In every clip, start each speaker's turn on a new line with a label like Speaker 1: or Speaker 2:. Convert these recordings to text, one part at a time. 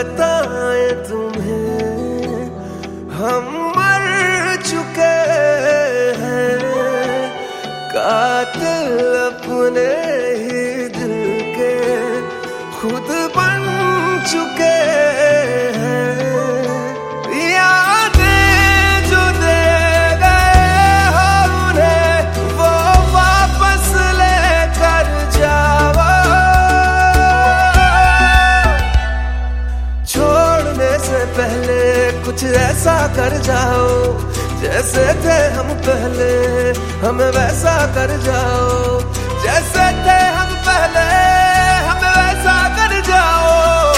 Speaker 1: बताएं तुम्हें, हम मर चुके हैं, कातिल अपने ही दिल के खुद बन चुके हैं। यादें जो दे गए हो उन्हें वो वापस लेकर जाओ, छोड़ने से पहले कुछ ऐसा कर जाओ, जैसे थे हम पहले हमें वैसा कर जाओ, जैसे थे हम पहले हमें वैसा कर जाओ।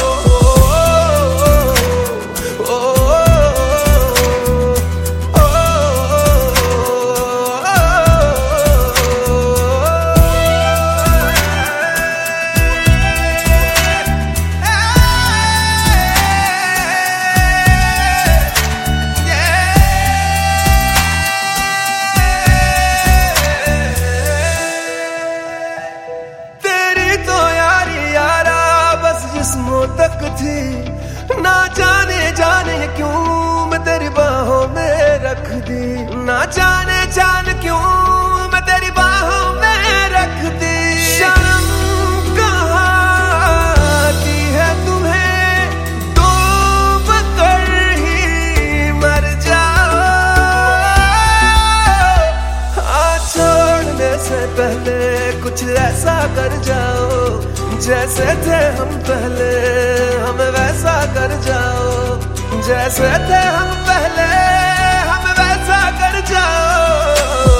Speaker 1: जिस्मों तक थी ना जाने जाने क्यों मैं तेरी बाहों में रख दी, ना जाने जान क्यों मैं तेरी बाहों में रख दी। शर्म कहाँ आती है तुम्हें, डूब कर ही मर जाओ। हाँ, छोड़ने से पहले कुछ ऐसा कर जाओ, जैसे थे हम पहले हमें वैसा कर जाओ, जैसे थे हम पहले हमें वैसा कर जाओ।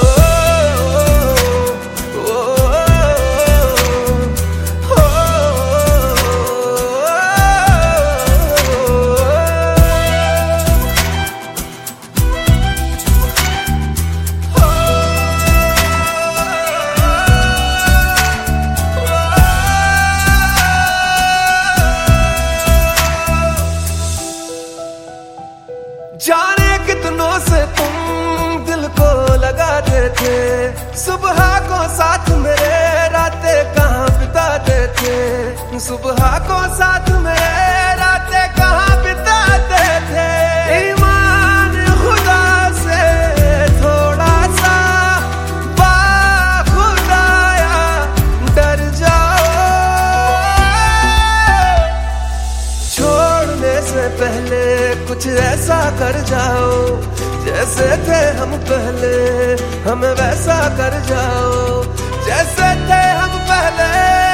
Speaker 1: जाने कितनों से तुम दिल को लगाते थे, सुबह को साथ मेरे रातें कहाँ बिताते थे, सुबह को साथ मेरे रातें कहाँ बिताते थे। ईमान खुदा से थोड़ा सा बाखुदाया डर जाओ, छोड़ने से पहले कुछ ऐसा कर जाओ, जैसे थे हम पहले हमें वैसा कर जाओ, जैसे थे हम पहले